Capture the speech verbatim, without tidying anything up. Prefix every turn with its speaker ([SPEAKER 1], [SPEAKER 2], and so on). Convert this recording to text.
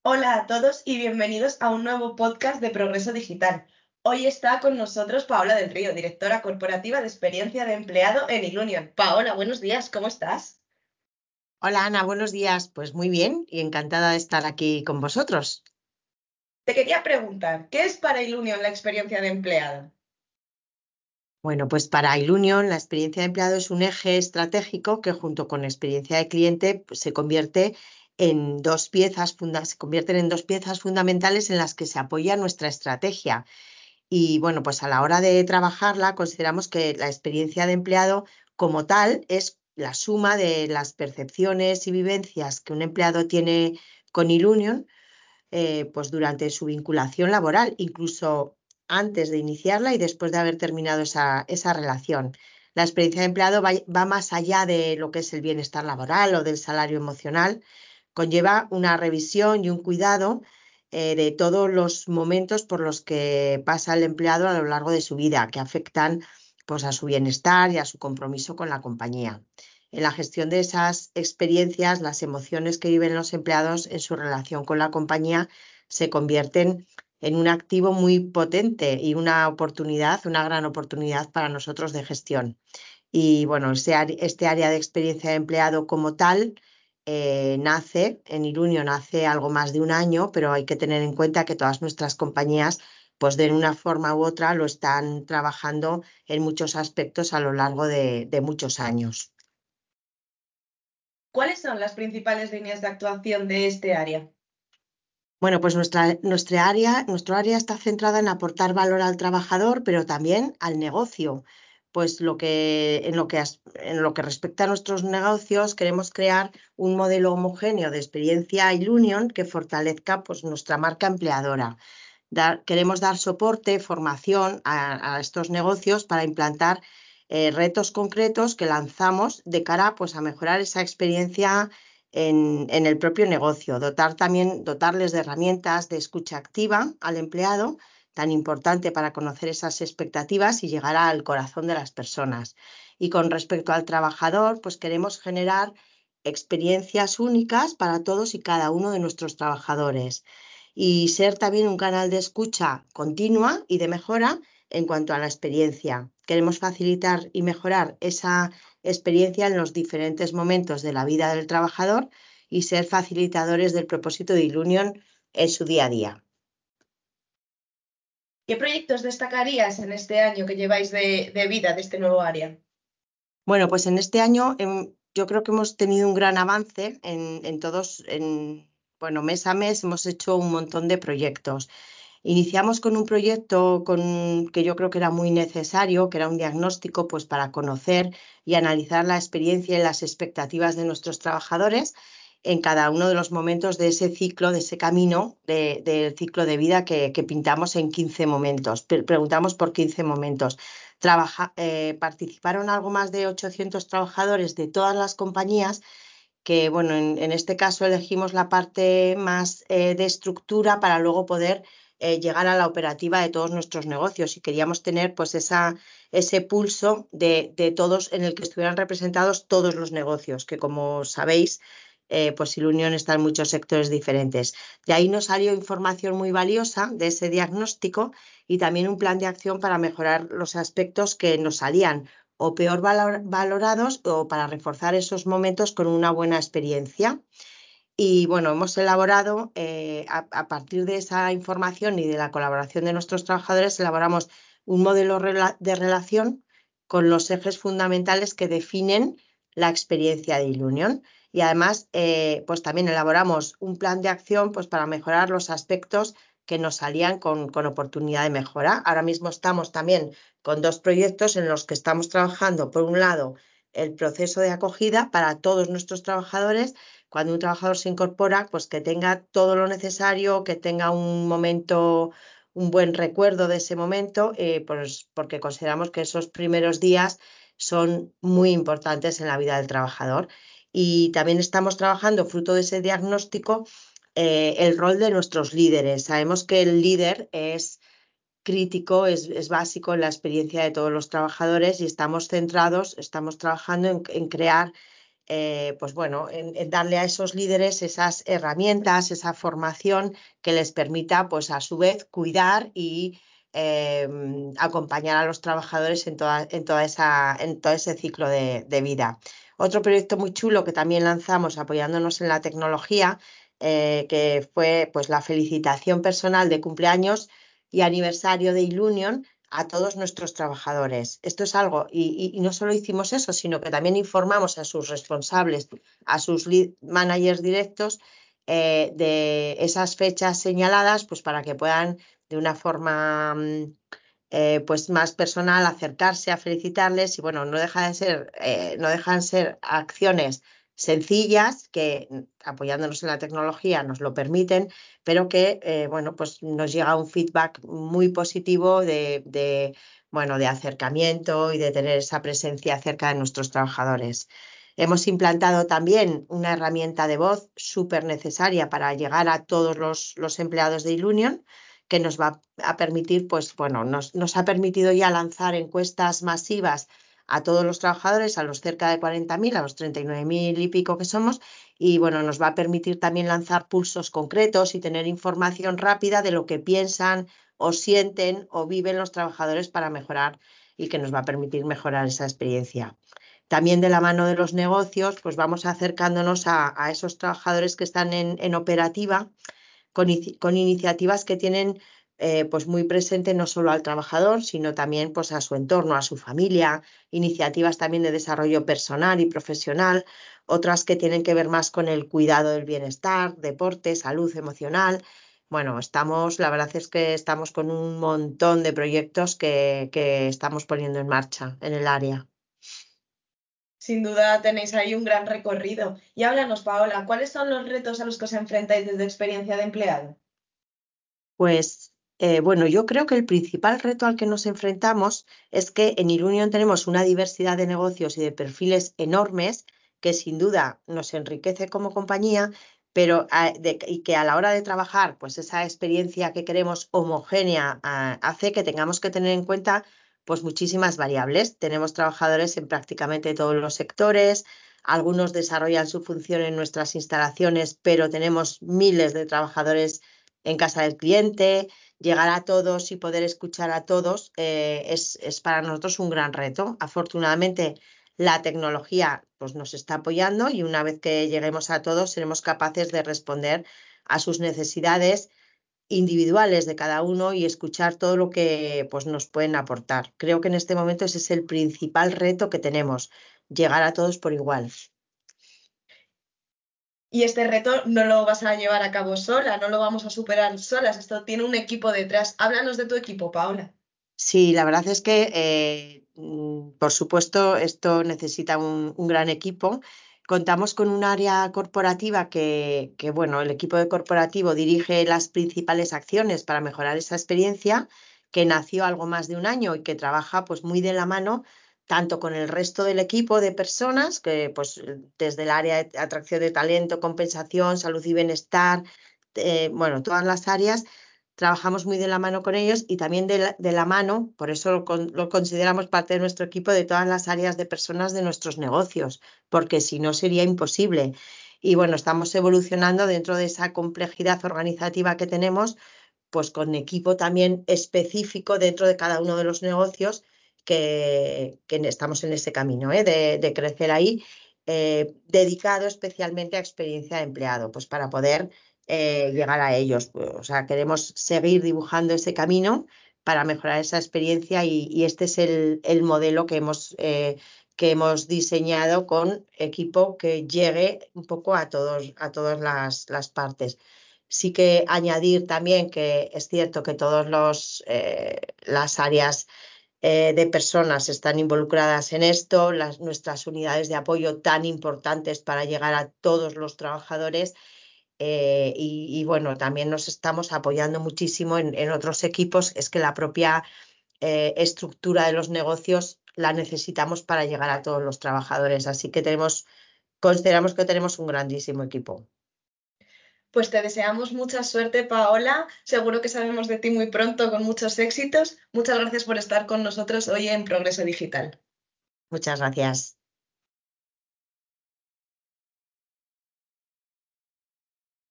[SPEAKER 1] Hola a todos y bienvenidos a un nuevo podcast de Progreso Digital. Hoy está con nosotros Paola del Río, directora corporativa de experiencia de empleado en Ilunion. Paola, buenos días, ¿cómo estás?
[SPEAKER 2] Hola Ana, buenos días. Pues muy bien y encantada de estar aquí con vosotros.
[SPEAKER 1] Te quería preguntar, ¿qué es para Ilunion la experiencia de empleado?
[SPEAKER 2] Bueno, pues para Ilunion la experiencia de empleado es un eje estratégico que junto con la experiencia de cliente pues, se convierte en dos piezas funda- se convierten en dos piezas fundamentales en las que se apoya nuestra estrategia. Y bueno, pues a la hora de trabajarla consideramos que la experiencia de empleado como tal es la suma de las percepciones y vivencias que un empleado tiene con Ilunion eh, pues durante su vinculación laboral, incluso antes de iniciarla y después de haber terminado esa, esa relación. La experiencia de empleado va, va más allá de lo que es el bienestar laboral o del salario emocional, conlleva una revisión y un cuidado eh, de todos los momentos por los que pasa el empleado a lo largo de su vida, que afectan pues, a su bienestar y a su compromiso con la compañía. En la gestión de esas experiencias, las emociones que viven los empleados en su relación con la compañía se convierten en un activo muy potente y una oportunidad, una gran oportunidad para nosotros de gestión. Y bueno, este, este área de experiencia de empleado como tal eh, nace, en Ilunion hace algo más de un año, pero hay que tener en cuenta que todas nuestras compañías, pues de una forma u otra, lo están trabajando en muchos aspectos a lo largo de, de muchos años.
[SPEAKER 1] ¿Cuáles son las principales líneas de actuación de este área?
[SPEAKER 2] Bueno, pues nuestra, nuestra área, nuestro área está centrada en aportar valor al trabajador, pero también al negocio. Pues lo que, en, lo que, en lo que respecta a nuestros negocios, queremos crear un modelo homogéneo de experiencia Ilunion que fortalezca pues, nuestra marca empleadora. Dar, queremos dar soporte, formación a, a estos negocios para implantar eh, retos concretos que lanzamos de cara pues, a mejorar esa experiencia en, en el propio negocio, dotar también, dotarles de herramientas de escucha activa al empleado, tan importante para conocer esas expectativas y llegar al corazón de las personas. Y con respecto al trabajador, pues queremos generar experiencias únicas para todos y cada uno de nuestros trabajadores y ser también un canal de escucha continua y de mejora en cuanto a la experiencia. Queremos facilitar y mejorar esa experiencia en los diferentes momentos de la vida del trabajador y ser facilitadores del propósito de Ilunion en su día a día.
[SPEAKER 1] ¿Qué proyectos destacarías en este año que lleváis de, de vida de este nuevo área?
[SPEAKER 2] Bueno, pues en este año eh, yo creo que hemos tenido un gran avance en, en todos, en, bueno, mes a mes hemos hecho un montón de proyectos. Iniciamos con un proyecto con, que yo creo que era muy necesario, que era un diagnóstico pues, para conocer y analizar la experiencia y las expectativas de nuestros trabajadores en cada uno de los momentos de ese ciclo, de ese camino de, del ciclo de vida que, que pintamos en quince momentos. Preguntamos por quince momentos. Trabaja, eh, participaron algo más de ochocientos trabajadores de todas las compañías que, bueno, en, en este caso elegimos la parte más eh, de estructura para luego poder eh, llegar a la operativa de todos nuestros negocios y queríamos tener pues esa, ese pulso de, de todos en el que estuvieran representados todos los negocios, que como sabéis, eh, pues Ilunion está en muchos sectores diferentes. De ahí nos salió información muy valiosa de ese diagnóstico y también un plan de acción para mejorar los aspectos que nos salían o peor valor, valorados o para reforzar esos momentos con una buena experiencia. Y bueno, hemos elaborado, eh, a, a, partir de esa información y de la colaboración de nuestros trabajadores, elaboramos un modelo rela de relación con los ejes fundamentales que definen la experiencia de Ilunion. Y además, eh, pues también elaboramos un plan de acción pues, para mejorar los aspectos que nos salían con, con oportunidad de mejora. Ahora mismo estamos también con dos proyectos en los que estamos trabajando, por un lado, el proceso de acogida para todos nuestros trabajadores. Cuando un trabajador se incorpora, pues que tenga todo lo necesario, que tenga un momento, un buen recuerdo de ese momento, eh, pues porque consideramos que esos primeros días son muy importantes en la vida del trabajador. Y también estamos trabajando, fruto de ese diagnóstico, eh, el rol de nuestros líderes. Sabemos que el líder es crítico, es, es básico en la experiencia de todos los trabajadores y estamos centrados, estamos trabajando en, en crear eh, pues bueno, en, en darle a esos líderes esas herramientas, esa formación que les permita, pues a su vez, cuidar y eh, acompañar a los trabajadores en, toda, en, toda esa, en todo ese ciclo de, de vida. Otro proyecto muy chulo que también lanzamos apoyándonos en la tecnología, eh, que fue pues la felicitación personal de cumpleaños y aniversario de Ilunion a todos nuestros trabajadores. Esto es algo, y, y, y no solo hicimos eso, sino que también informamos a sus responsables, a sus lead managers directos, eh, de esas fechas señaladas, pues para que puedan de una forma mm, eh, pues más personal acercarse a felicitarles. Y bueno, no deja de ser, eh, no dejan de ser acciones sencillas que, apoyándonos en la tecnología, nos lo permiten, pero que eh, bueno, pues nos llega un feedback muy positivo de, de, bueno, de acercamiento y de tener esa presencia cerca de nuestros trabajadores. Hemos implantado también una herramienta de voz súper necesaria para llegar a todos los, los empleados de Ilunion, que nos va a permitir, pues bueno, nos, nos ha permitido ya lanzar encuestas masivas a todos los trabajadores, a los cerca de cuarenta mil, a los treinta y nueve mil y pico que somos, y bueno, nos va a permitir también lanzar pulsos concretos y tener información rápida de lo que piensan o sienten o viven los trabajadores para mejorar, y que nos va a permitir mejorar esa experiencia. También de la mano de los negocios, pues vamos acercándonos a, a esos trabajadores que están en, en operativa, con, con iniciativas que tienen eh, pues muy presente no solo al trabajador, sino también pues a su entorno, a su familia, iniciativas también de desarrollo personal y profesional, otras que tienen que ver más con el cuidado del bienestar, deporte, salud emocional. Bueno, estamos, la verdad es que estamos con un montón de proyectos que, que estamos poniendo en marcha en el área.
[SPEAKER 1] Sin duda tenéis ahí un gran recorrido. Y háblanos, Paola, ¿cuáles son los retos a los que os enfrentáis desde experiencia de empleado?
[SPEAKER 2] Pues eh, bueno, yo creo que el principal reto al que nos enfrentamos es que en Ilunion tenemos una diversidad de negocios y de perfiles enormes que sin duda nos enriquece como compañía, pero a, de, y que a la hora de trabajar, pues esa experiencia que queremos homogénea a, hace que tengamos que tener en cuenta pues muchísimas variables. Tenemos trabajadores en prácticamente todos los sectores. Algunos desarrollan su función en nuestras instalaciones, pero tenemos miles de trabajadores en casa del cliente. Llegar a todos y poder escuchar a todos eh, es, es para nosotros un gran reto. Afortunadamente, la tecnología pues, nos está apoyando, y una vez que lleguemos a todos seremos capaces de responder a sus necesidades individuales de cada uno y escuchar todo lo que pues, nos pueden aportar. Creo que en este momento ese es el principal reto que tenemos, llegar a todos por igual.
[SPEAKER 1] Y este reto no lo vas a llevar a cabo sola, no lo vamos a superar solas, esto tiene un equipo detrás. Háblanos de tu equipo, Paola.
[SPEAKER 2] Sí, la verdad es que, eh, mm, por supuesto, esto necesita un, un gran equipo. Contamos con un área corporativa que, que, bueno, el equipo de corporativo dirige las principales acciones para mejorar esa experiencia, que nació algo más de un año y que trabaja pues muy de la mano tanto con el resto del equipo de personas, que pues desde el área de atracción de talento, compensación, salud y bienestar, eh, bueno, todas las áreas. Trabajamos muy de la mano con ellos, y también de la, de la mano, por eso lo, con, lo, consideramos parte de nuestro equipo, de todas las áreas de personas de nuestros negocios, porque si no sería imposible. Y bueno, estamos evolucionando dentro de esa complejidad organizativa que tenemos, pues con equipo también específico dentro de cada uno de los negocios, que, que estamos en ese camino, ¿eh? de, de crecer ahí, eh, dedicado especialmente a experiencia de empleado, pues para poder eh, llegar a ellos. O sea, queremos seguir dibujando ese camino para mejorar esa experiencia, y, y este es el, el modelo que hemos, eh, que hemos diseñado con equipo que llegue un poco a, todos, a todas las, las partes. Sí que añadir también que es cierto que todas eh, las áreas eh, de personas están involucradas en esto, las, nuestras unidades de apoyo tan importantes para llegar a todos los trabajadores. Eh, y, y, bueno, también nos estamos apoyando muchísimo en, en otros equipos. Es que la propia eh, estructura de los negocios la necesitamos para llegar a todos los trabajadores. Así que tenemos, consideramos que tenemos un grandísimo equipo.
[SPEAKER 1] Pues te deseamos mucha suerte, Paola. Seguro que sabemos de ti muy pronto con muchos éxitos. Muchas gracias por estar con nosotros hoy en Progreso Digital.
[SPEAKER 2] Muchas gracias.